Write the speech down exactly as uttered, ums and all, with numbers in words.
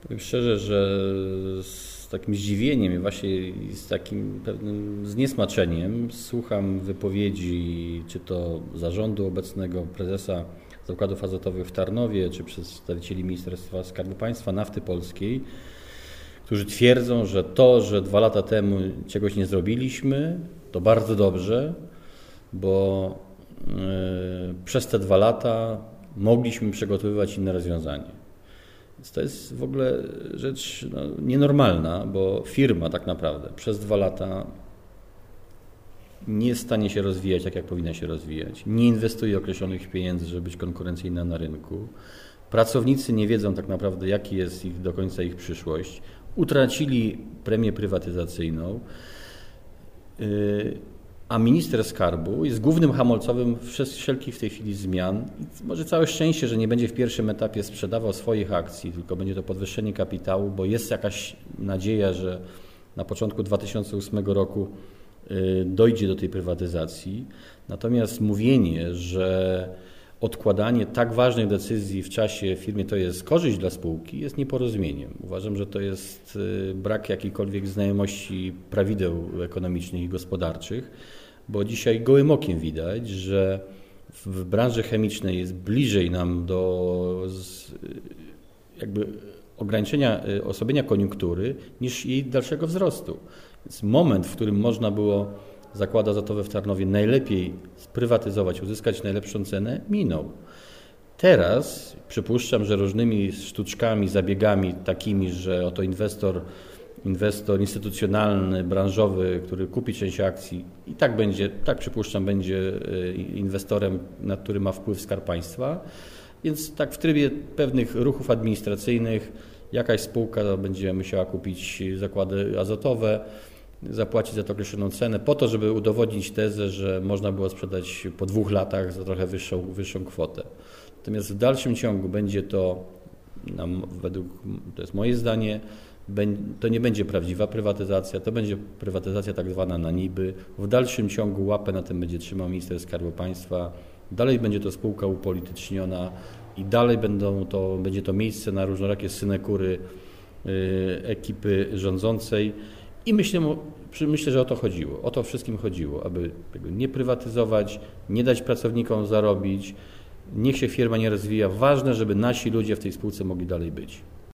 Powiem szczerze, że z takim zdziwieniem i właśnie z takim pewnym zniesmaczeniem słucham wypowiedzi czy to zarządu obecnego, prezesa Zakładów Azotowych w Tarnowie, czy przedstawicieli Ministerstwa Skarbu Państwa, Nafty Polskiej, którzy twierdzą, że to, że dwa lata temu czegoś nie zrobiliśmy, to bardzo dobrze, bo yy, przez te dwa lata mogliśmy przygotowywać inne rozwiązanie. Więc to jest w ogóle rzecz no, nienormalna, bo firma tak naprawdę przez dwa lata nie jest w stanie się rozwijać tak, jak powinna się rozwijać. Nie inwestuje określonych pieniędzy, żeby być konkurencyjna na rynku. Pracownicy nie wiedzą tak naprawdę, jaki jest ich do końca ich przyszłość. Utracili premię prywatyzacyjną, a minister skarbu jest głównym hamulcowym wszelkich w tej chwili zmian. I może całe szczęście, że nie będzie w pierwszym etapie sprzedawał swoich akcji, tylko będzie to podwyższenie kapitału, bo jest jakaś nadzieja, że na początku dwa tysiące ósmego roku dojdzie do tej prywatyzacji. Natomiast mówienie, że odkładanie tak ważnych decyzji w czasie w firmie to jest korzyść dla spółki, jest nieporozumieniem. Uważam, że to jest brak jakiejkolwiek znajomości prawideł ekonomicznych i gospodarczych, bo dzisiaj gołym okiem widać, że w branży chemicznej jest bliżej nam do jakby ograniczenia, osłabienia koniunktury niż jej dalszego wzrostu. Więc moment, w którym można było Zakłady Azotowe w Tarnowie najlepiej sprywatyzować, uzyskać najlepszą cenę, minął. Teraz przypuszczam, że różnymi sztuczkami, zabiegami takimi, że oto inwestor, inwestor instytucjonalny, branżowy, który kupi część akcji i tak będzie, tak przypuszczam, będzie inwestorem, na który ma wpływ Skarb Państwa. Więc tak w trybie pewnych ruchów administracyjnych jakaś spółka będzie musiała kupić zakłady azotowe, zapłacić za to określoną cenę po to, żeby udowodnić tezę, że można było sprzedać po dwóch latach za trochę wyższą, wyższą kwotę. Natomiast w dalszym ciągu będzie to, według, to jest moje zdanie, to nie będzie prawdziwa prywatyzacja, to będzie prywatyzacja tak zwana na niby. W dalszym ciągu łapę na tym będzie trzymał minister Skarbu Państwa. Dalej będzie to spółka upolityczniona i dalej będą to, będzie to miejsce na różnorakie synekury ekipy rządzącej. I myślę, myślę, że o to chodziło, o to wszystkim chodziło, aby nie prywatyzować, nie dać pracownikom zarobić, niech się firma nie rozwija. Ważne, żeby nasi ludzie w tej spółce mogli dalej być.